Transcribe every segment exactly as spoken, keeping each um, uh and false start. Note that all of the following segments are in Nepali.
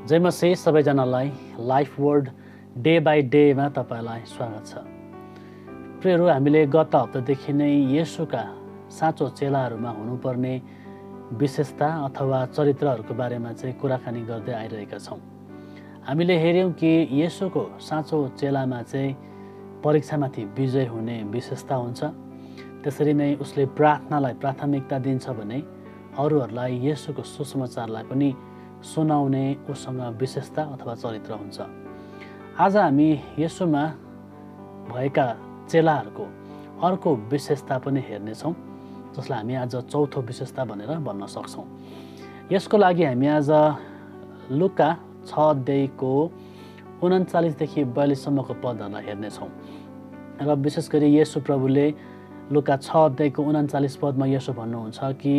जय मसीह सबैजनालाई लाइफ वर्ड डे बाई डेमा तपाईलाई स्वागत छ। प्रियहरू, हामीले गत हप्तादेखि नै येशूका साँचो चेलाहरूमा हुनुपर्ने विशेषता अथवा चरित्रहरूको बारेमा चाहिँ कुराकानी गर्दै आइरहेका छौँ। हामीले हेऱ्यौँ कि येशूको साँचो चेलामा चाहिँ परीक्षामाथि विजय हुने विशेषता हुन्छ। त्यसरी नै उसले प्रार्थनालाई प्राथमिकता दिन्छ भने अरूहरूलाई येशूको सुसमाचारलाई पनि सुनाउने उसँग विशेषता अथवा चरित्र हुन्छ। आज हामी येशूमा भएका चेलाहरूको अर्को विशेषता पनि हेर्नेछौँ, जसलाई हामी आज चौथो विशेषता भनेर भन्न सक्छौँ। यसको लागि हामी आज लुका छ अध्यायको उन्चालिसदेखि बयालिससम्मको पदहरूलाई हेर्नेछौँ। र विशेष गरी येशू प्रभुले लुका छ अध्यायको उन्चालिस पदमा यसो भन्नुहुन्छ कि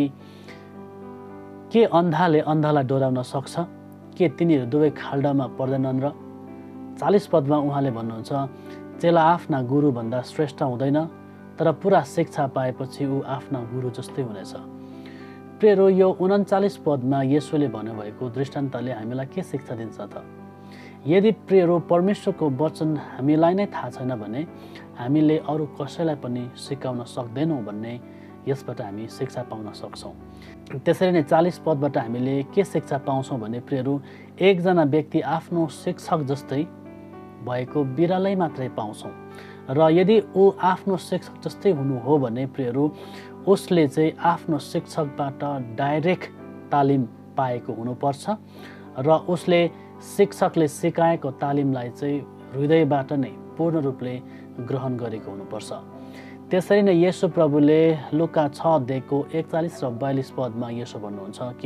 के अन्धाले अन्धालाई डोराउन सक्छ? के तिनीहरू दुवै खाल्डामा पर्दैनन्? र चालिस पदमा उहाँले भन्नुहुन्छ, चेला आफ्ना गुरुभन्दा श्रेष्ठ हुँदैन, तर पुरा शिक्षा पाएपछि ऊ आफ्ना गुरु जस्तै हुनेछ। प्रियहरू, यो उन्चालिस पदमा येशूले भन्नुभएको दृष्टान्तले हामीलाई के शिक्षा दिन्छ त? यदि प्रियहरू परमेश्वरको वचन हामीलाई नै थाहा छैन भने हामीले अरू कसैलाई पनि सिकाउन सक्दैनौँ भन्ने यसबाट हामी शिक्षा पाउन सक्छौँ। त्यसरी नै चालिस पदबाट हामीले के शिक्षा पाउँछौँ भने प्रियहरू, एकजना व्यक्ति आफ्नो शिक्षक जस्तै भएको बिरलै मात्रै पाउँछौँ। र यदि ऊ आफ्नो शिक्षक जस्तै हुनु हो भने प्रियहरू, उसले चाहिँ आफ्नो शिक्षकबाट डाइरेक्ट तालिम पाएको हुनुपर्छ र उसले शिक्षकले सिकाएको तालिमलाई चाहिँ हृदयबाट नै पूर्ण रूपले ग्रहण गरेको हुनुपर्छ। त्यसरी नै येशू प्रभुले लुका छ अध्यायको एकचालिस र बयालिस पदमा यसो भन्नुहुन्छ कि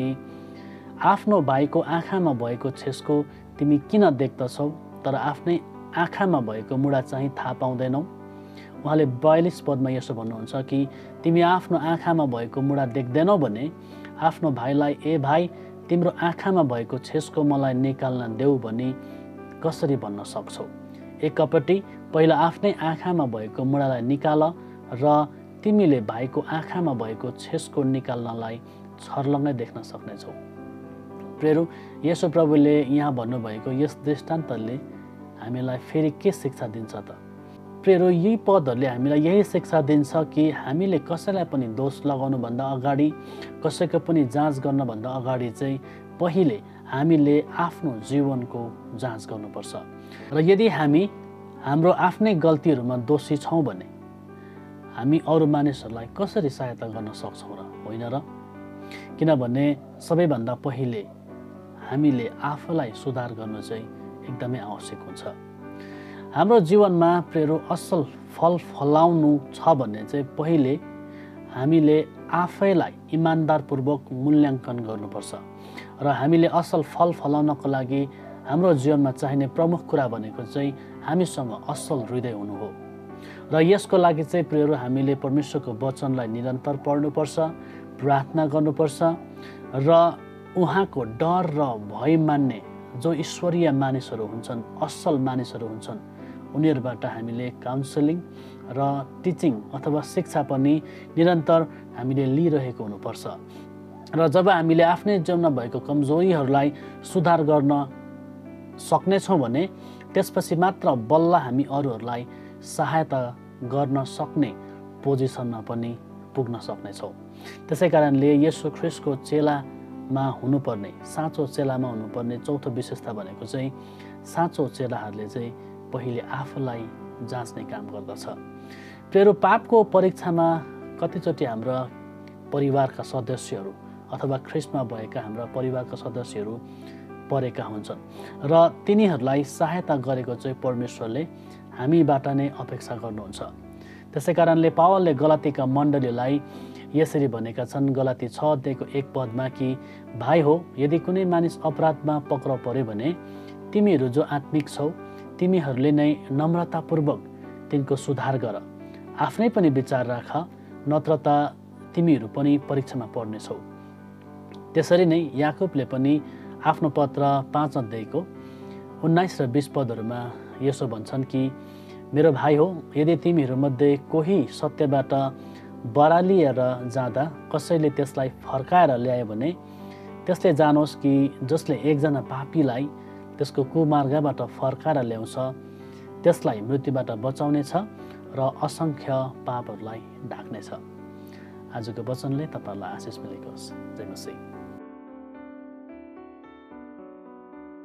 आफ्नो भाइको आँखामा भएको छेस्को तिमी किन देख्दछौ, तर आफ्नै आँखामा भएको मुडा चाहिँ थाहा पाउँदैनौ? उहाँले बयालिस पदमा यसो भन्नुहुन्छ कि तिमी आफ्नो आँखामा भएको मुडा देख्दैनौ भने आफ्नो भाइलाई ए भाइ तिम्रो आँखामा भएको छेस्को मलाई निकाल्न देऊ भनी कसरी भन्न सक्छौ? एकपट्टि पहिला आफ्नै आँखामा भएको मुडालाई निकाल र तिमीले भाइको आँखामा भएको छेस्को निकाल्नलाई छर्लङ्गै देख्न सक्नेछौ। प्रियहरू, येशू प्रभुले यहाँ भन्नुभएको यस दृष्टान्तले हामीलाई फेरि के शिक्षा दिन्छ त? प्रियहरू, यी पदहरूले हामीलाई यही शिक्षा दिन्छ कि हामीले कसैलाई पनि दोष लगाउनुभन्दा अगाडि, कसैको पनि जाँच गर्नभन्दा अगाडि चाहिँ पहिले हामीले आफ्नो जीवनको जाँच गर्नुपर्छ। र यदि हामी हाम्रो आफ्नै गल्तीहरूमा दोषी छौँ भने हामी अरू मानिसहरूलाई कसरी सहायता गर्न सक्छौँ र? होइन र? किनभने सबैभन्दा पहिले हामीले आफूलाई सुधार गर्नु चाहिँ एकदमै आवश्यक हुन्छ। हाम्रो जीवनमा प्रियहरू असल फल फलाउनु छ भने चाहिँ पहिले हामीले आफैलाई इमान्दारपूर्वक मूल्याङ्कन गर्नुपर्छ। र हामीले असल फल फलाउनको लागि हाम्रो जीवनमा चाहिने प्रमुख कुरा भनेको चाहिँ हामीसँग असल हृदय हुनु हो। र यसको लागि चाहिँ प्रियहरू हामीले परमेश्वरको वचनलाई निरन्तर पढ्नुपर्छ, प्रार्थना गर्नुपर्छ र उहाँको डर र भय मान्ने जो ईश्वरीय मानिसहरू हुन्छन्, असल मानिसहरू हुन्छन्, उनीहरूबाट हामीले काउन्सिलिङ र टिचिङ अथवा शिक्षा पनि निरन्तर हामीले लिइरहेको हुनुपर्छ। र जब हामीले आफ्नै जीवनमा भएको कमजोरीहरूलाई सुधार गर्न सक्नेछौँ भने त्यसपछि मात्र बल्ल हामी अरूहरूलाई सहायता गर्न सक्ने पोजिसनमा पनि पुग्न सक्नेछौँ। त्यसै कारणले येशू ख्रीष्टको चेलामा हुनुपर्ने, साँचो चेलामा हुनुपर्ने चौथो विशेषता भनेको चाहिँ साँचो चेलाहरूले चाहिँ पहिले आफूलाई जाँच्ने काम गर्दछ। प्रियहरू, पापको परीक्षामा कतिचोटि हाम्रा परिवारका सदस्यहरू अथवा ख्रीष्टमा भएका हाम्रा परिवारका सदस्यहरू परेका हुन्छन् र तिनीहरूलाई सहायता गरेको चाहिँ परमेश्वरले हामीबाट नै अपेक्षा गर्नुहुन्छ। त्यसै कारणले पावलले गलातीका मण्डलीलाई यसरी भनेका छन्, गलाती छ अध्यायको एक पदमा कि भाइ हो, यदि कुनै मानिस अपराधमा पक्राउ पर्यो भने तिमीहरू जो आत्मिक छौ तिमीहरूले नै नम्रतापूर्वक तिनको सुधार गर, आफ्नै पनि विचार राख, नत्र त तिमीहरू पनि परीक्षामा पर्नेछौ। त्यसरी नै याकुबले पनि आफ्नो पत्र पाँच अध्यायको उन्नाइस र बिस पदहरूमा यसो भन्छन् कि मेरो भाइ हो, यदि तिमीहरूमध्ये कोही सत्यबाट बरालिएर जाँदा कसैले त्यसलाई फर्काएर ल्यायो भने त्यसले जानोस् कि जसले एकजना पापीलाई त्यसको कुमार्गबाट फर्काएर ल्याउँछ त्यसलाई मृत्युबाट बचाउनेछ र असङ्ख्य पापहरूलाई ढाक्नेछ। आजको वचनले तपाईँहरूलाई आशिष मिलेको होस्। जय मसीह।